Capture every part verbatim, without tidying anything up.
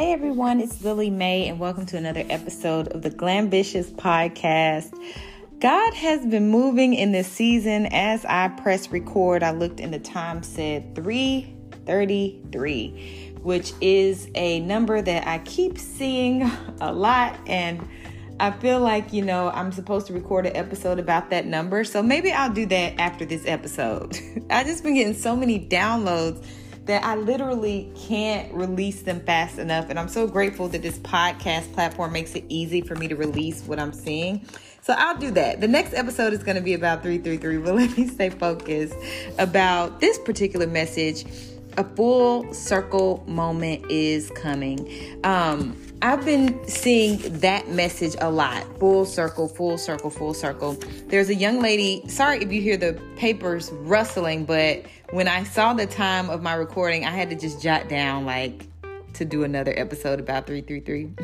Hey everyone, it's Lily Mae and welcome to another episode of the Glambitious Podcast. God has been moving in this season. As I press record, I looked and the time said three thirty-three, which is a number that I keep seeing a lot, and I feel like, you know, I'm supposed to record an episode about that number. So maybe I'll do that after this episode. I just been getting so many downloads that I literally can't release them fast enough. And I'm so grateful that this podcast platform makes it easy for me to release what I'm seeing. So I'll do that. The next episode is going to be about three three three, but let me stay focused about this particular message. A full circle moment is coming. Um, I've been seeing that message a lot. Full circle, full circle, full circle. There's a young lady, sorry if you hear the papers rustling, but when I saw the time of my recording, I had to just jot down like to do another episode about three three three.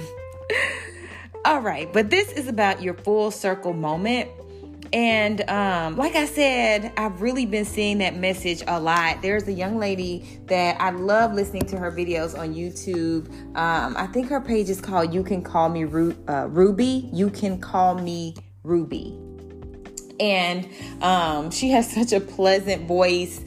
All right, but this is about your full circle moment. And um, like I said, I've really been seeing that message a lot. There's a young lady that I love listening to her videos on YouTube. Um, I think her page is called You Can Call Me Ru- uh, Ruby. You Can Call Me Ruby. And um, she has such a pleasant voice,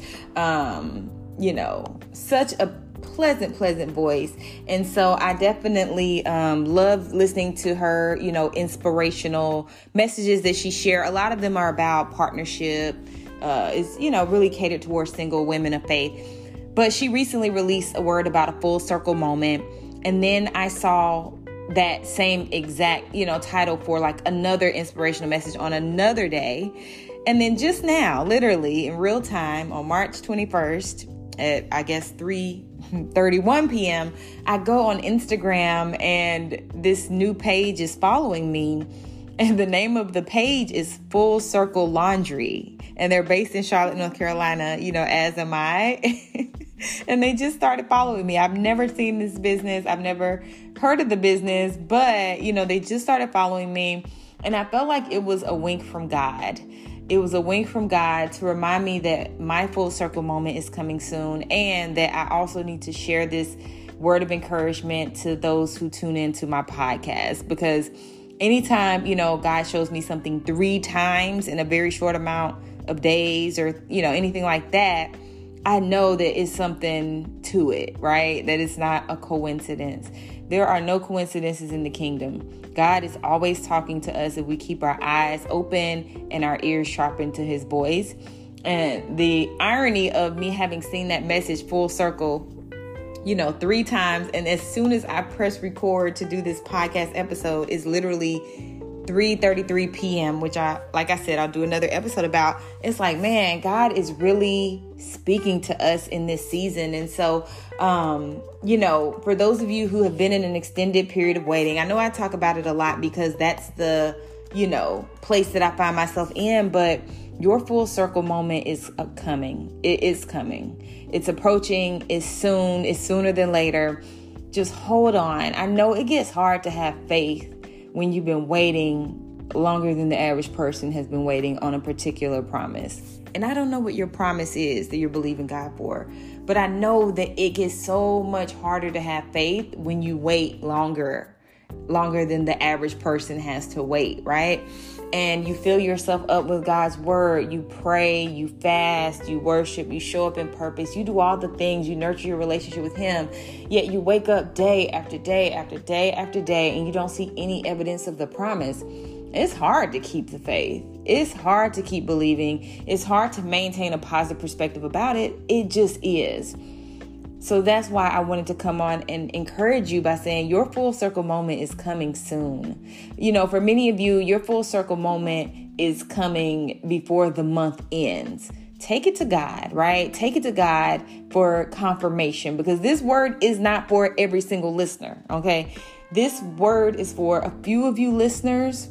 um, you know, such a pleasant, pleasant voice. And so I definitely um, love listening to her, you know, inspirational messages that she shares. A lot of them are about partnership, uh, is, you know, really catered towards single women of faith. But she recently released a word about a full circle moment. And then I saw that same exact, you know, title for like another inspirational message on another day. And then just now, literally in real time on March twenty-first at, I guess, three thirty-one p.m., I go on Instagram and this new page is following me. And the name of the page is Full Circle Laundry. And they're based in Charlotte, North Carolina, you know, as am I. And they just started following me. I've never seen this business. I've never heard of the business, but, you know, they just started following me. And I felt like it was a wink from God. It was a wink from God to remind me that my full circle moment is coming soon, and that I also need to share this word of encouragement to those who tune into my podcast. Because anytime, you know, God shows me something three times in a very short amount of days or, you know, anything like that, I know that it's something to it, right? That it's not a coincidence. There are no coincidences in the kingdom. God is always talking to us if we keep our eyes open and our ears sharpened to his voice. And the irony of me having seen that message full circle, you know, three times, and as soon as I press record to do this podcast episode is literally three thirty-three p.m., which I, like I said, I'll do another episode about. It's like, man, God is really speaking to us in this season. And so, um, you know, for those of you who have been in an extended period of waiting, I know I talk about it a lot because that's the, you know, place that I find myself in, but your full circle moment is coming. It is coming. It's approaching. It's soon. It's sooner than later. Just hold on. I know it gets hard to have faith when you've been waiting longer than the average person has been waiting on a particular promise. And I don't know what your promise is that you're believing God for, but I know that it gets so much harder to have faith when you wait longer, longer than the average person has to wait, right? And you fill yourself up with God's word. You pray, you fast, you worship, you show up in purpose. You do all the things, you nurture your relationship with him. Yet you wake up day after day after day after day and you don't see any evidence of the promise. It's hard to keep the faith. It's hard to keep believing. It's hard to maintain a positive perspective about it. It just is. So that's why I wanted to come on and encourage you by saying your full circle moment is coming soon. You know, for many of you, your full circle moment is coming before the month ends. Take it to God, right? Take it to God for confirmation, because this word is not for every single listener, okay? This word is for a few of you listeners.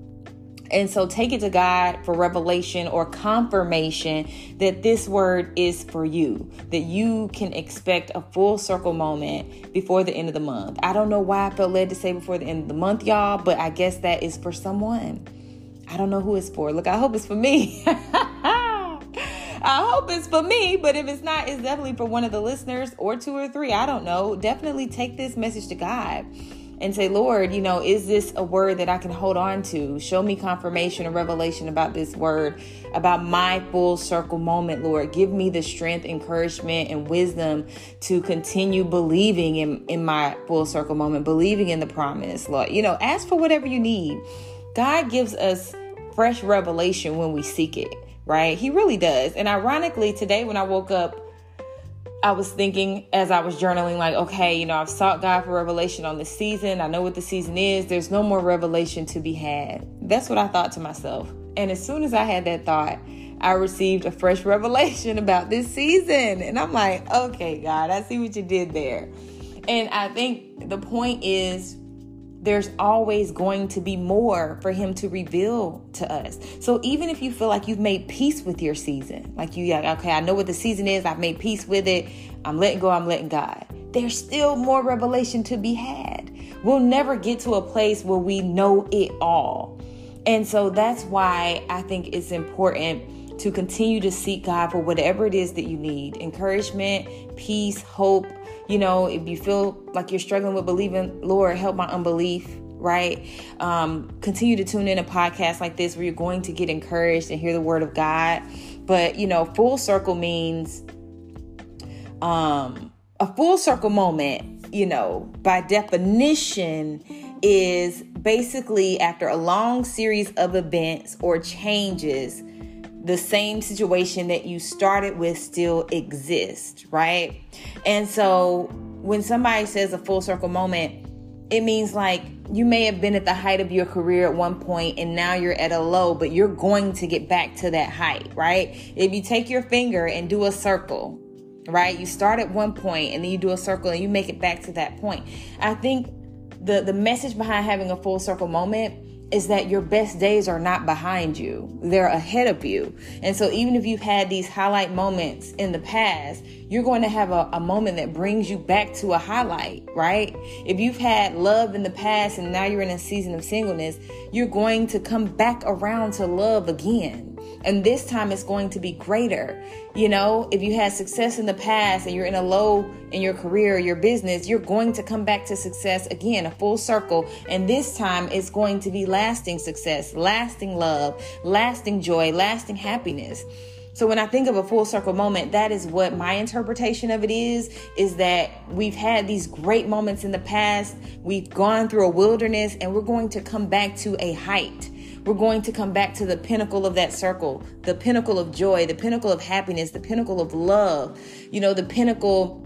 And so take it to God for revelation or confirmation that this word is for you, that you can expect a full circle moment before the end of the month. I don't know why I felt led to say before the end of the month, y'all, but I guess that is for someone. I don't know who it's for. Look, I hope it's for me. I hope it's for me, but if it's not, it's definitely for one of the listeners or two or three. I don't know. Definitely take this message to God and say, Lord, you know, is this a word that I can hold on to? Show me confirmation or revelation about this word, about my full circle moment, Lord. Give me the strength, encouragement, and wisdom to continue believing in, in my full circle moment, believing in the promise, Lord. You know, ask for whatever you need. God gives us fresh revelation when we seek it, right? He really does. And ironically, today when I woke up, I was thinking as I was journaling, like, okay, you know, I've sought God for revelation on this season. I know what the season is. There's no more revelation to be had. That's what I thought to myself. And as soon as I had that thought, I received a fresh revelation about this season. And I'm like, okay, God, I see what you did there. And I think the point is, there's always going to be more for him to reveal to us. So even if you feel like you've made peace with your season, like you, like, okay, I know what the season is. I've made peace with it. I'm letting go. I'm letting God. There's still more revelation to be had. We'll never get to a place where we know it all. And so that's why I think it's important to continue to seek God for whatever it is that you need. Encouragement, peace, hope. You know, if you feel like you're struggling with believing, Lord, help my unbelief, right? Um, continue to tune in a podcast like this where you're going to get encouraged and hear the word of God. But, you know, full circle means um, a full circle moment, you know, by definition is basically after a long series of events or changes, the same situation that you started with still exists, right? And so when somebody says a full circle moment, it means like you may have been at the height of your career at one point and now you're at a low, but you're going to get back to that height, right? If you take your finger and do a circle, right? You start at one point and then you do a circle and you make it back to that point. I think the, the message behind having a full circle moment is that your best days are not behind you. They're ahead of you. And so even if you've had these highlight moments in the past, you're going to have a, a moment that brings you back to a highlight, right? If you've had love in the past and now you're in a season of singleness, you're going to come back around to love again. And this time it's going to be greater. You know, if you had success in the past and you're in a low in your career or your business, you're going to come back to success again, a full circle. And this time it's going to be lasting success, lasting love, lasting joy, lasting happiness. So when I think of a full circle moment, that is what my interpretation of it is, is that we've had these great moments in the past. We've gone through a wilderness and we're going to come back to a height. We're going to come back to the pinnacle of that circle, the pinnacle of joy, the pinnacle of happiness, the pinnacle of love, you know, the pinnacle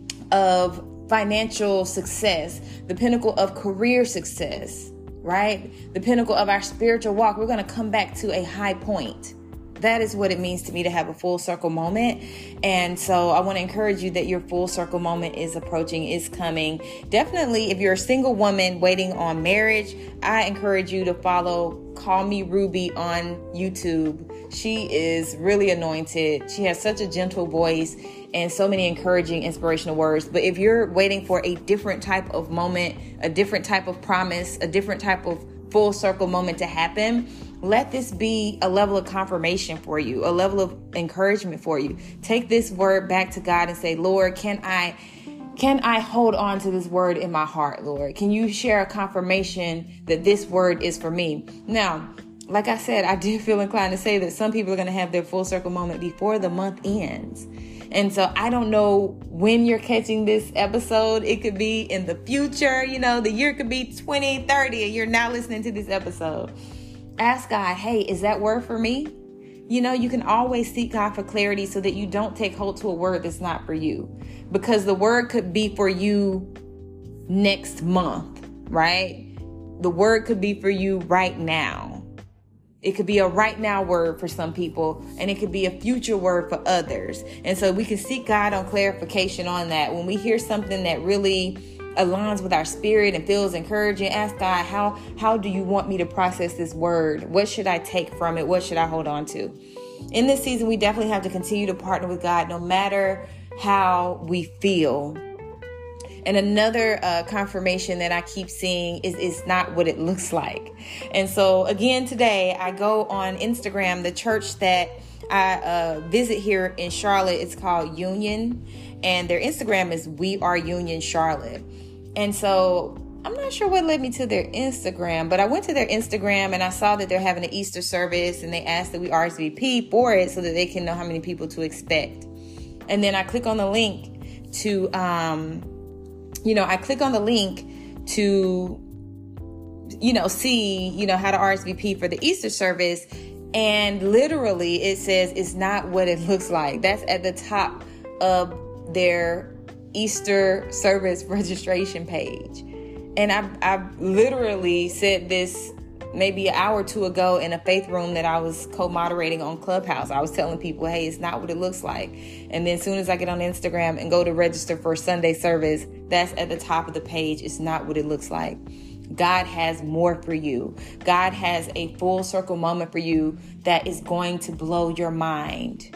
of financial success, the pinnacle of career success, right? The pinnacle of our spiritual walk. We're going to come back to a high point. That is what it means to me to have a full circle moment. And so I want to encourage you that your full circle moment is approaching, is coming. Definitely, if you're a single woman waiting on marriage, I encourage you to follow Call Me Ruby on YouTube. She is really anointed. She has such a gentle voice and so many encouraging, inspirational words. But if you're waiting for a different type of moment, a different type of promise, a different type of full circle moment to happen, let this be a level of confirmation for you, a level of encouragement for you. Take this word back to God and say, Lord, can I can I hold on to this word in my heart, Lord? Can you share a confirmation that this word is for me? Now, like I said, I do feel inclined to say that some people are going to have their full circle moment before the month ends. And so I don't know when you're catching this episode. It could be in the future. You know, the year could be twenty thirty and you're now listening to this episode. Ask God, hey, is that word for me? You know, you can always seek God for clarity so that you don't take hold to a word that's not for you. Because the word could be for you next month, right? The word could be for you right now. It could be a right now word for some people, and it could be a future word for others. And so we can seek God on clarification on that. When we hear something that really aligns with our spirit and feels encouraging, ask God, how, how do you want me to process this word? What should I take from it? What should I hold on to? In this season, we definitely have to continue to partner with God no matter how we feel. And another uh, confirmation that I keep seeing is it's not what it looks like. And so again, today I go on Instagram, the church that I uh, visit here in Charlotte. It's called Union, and their Instagram is We Are Union Charlotte. And so I'm not sure what led me to their Instagram, but I went to their Instagram and I saw that they're having an Easter service, and they asked that we R S V P for it so that they can know how many people to expect. And then I click on the link to, um, you know, I click on the link to, you know, see, you know, how to R S V P for the Easter service. And literally it says it's not what it looks like. That's at the top of their Easter service registration page. And I I literally said this maybe an hour or two ago in a faith room that I was co-moderating on Clubhouse. I was telling people, hey, it's not what it looks like. And then as soon as I get on Instagram and go to register for Sunday service, that's at the top of the page. It's not what it looks like. God has more for you. God has a full circle moment for you that is going to blow your mind.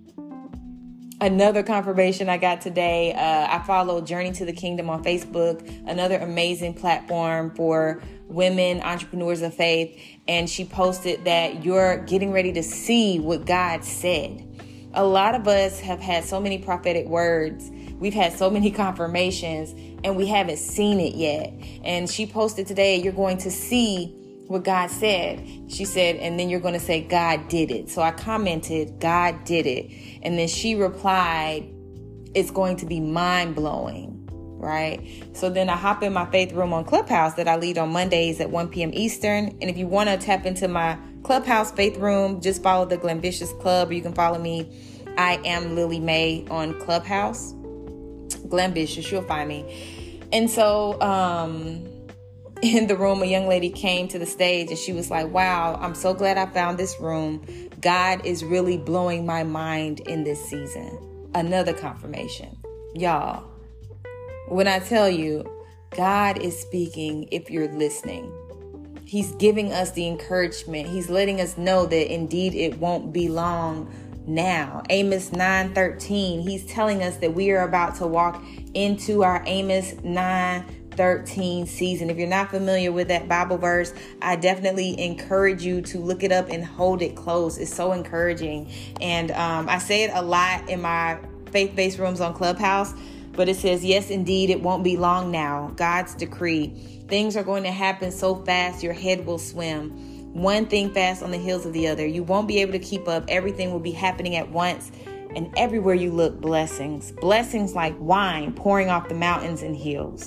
Another confirmation I got today, uh, I follow Journey to the Kingdom on Facebook, another amazing platform for women entrepreneurs of faith. And she posted that you're getting ready to see what God said. A lot of us have had so many prophetic words. We've had so many confirmations and we haven't seen it yet. And she posted today, you're going to see what God said. She said, and then you're going to say, God did it. So I commented, God did it. And then she replied, it's going to be mind blowing, right? So then I hop in my faith room on Clubhouse that I lead on Mondays at one p.m. Eastern. And if you want to tap into my Clubhouse faith room, just follow the Glambitious Club, or you can follow me. I am Lily Mae on Clubhouse. Glambitious, you'll find me. And so, um, in the room, a young lady came to the stage and she was like, wow, I'm so glad I found this room. God is really blowing my mind in this season. Another confirmation. Y'all, when I tell you, God is speaking if you're listening. He's giving us the encouragement. He's letting us know that indeed it won't be long now. Amos nine thirteen, he's telling us that we are about to walk into our Amos nine thirteen season. If you're not familiar with that Bible verse, I definitely encourage you to look it up and hold it close. It's so encouraging. And um, I say it a lot in my faith-based rooms on Clubhouse, but it says, yes, indeed, it won't be long now. God's decree. Things are going to happen so fast, your head will swim. One thing fast on the heels of the other. You won't be able to keep up. Everything will be happening at once. And everywhere you look, blessings. Blessings like wine pouring off the mountains and hills.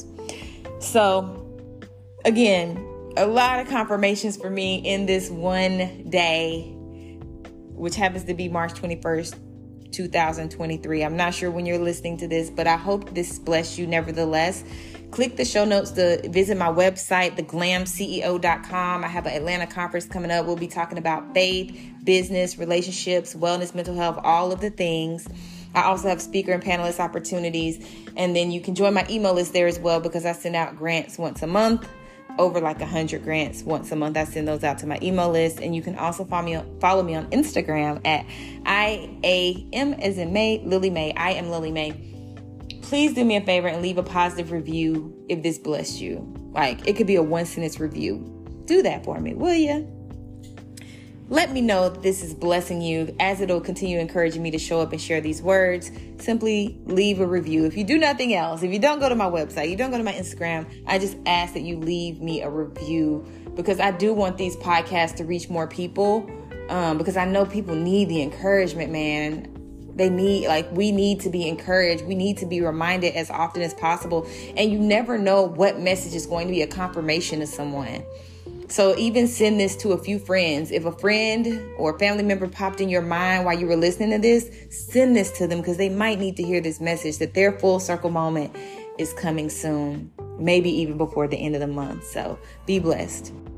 So, again, a lot of confirmations for me in this one day, which happens to be March twenty-first, twenty twenty-three. I'm not sure when you're listening to this, but I hope this blessed you nevertheless. Click the show notes to visit my website, the glam c e o dot com. I have an Atlanta conference coming up. We'll be talking about faith, business, relationships, wellness, mental health, all of the things. I also have speaker and panelist opportunities. And then you can join my email list there as well, because I send out grants once a month, over like one hundred grants once a month. I send those out to my email list. And you can also follow me on, follow me on Instagram at I A M as in May, Lily Mae. I am Lily Mae. Please do me a favor and leave a positive review if this blessed you. Like, it could be a one sentence review. Do that for me, will you? Let me know if this is blessing you, as it'll continue encouraging me to show up and share these words. Simply leave a review. If you do nothing else, if you don't go to my website, you don't go to my Instagram, I just ask that you leave me a review, because I do want these podcasts to reach more people, um, because I know people need the encouragement, man. They need, like, we need to be encouraged. We need to be reminded as often as possible. And you never know what message is going to be a confirmation to someone. So even send this to a few friends. If a friend or a family member popped in your mind while you were listening to this, send this to them, because they might need to hear this message that their full circle moment is coming soon, maybe even before the end of the month. So be blessed.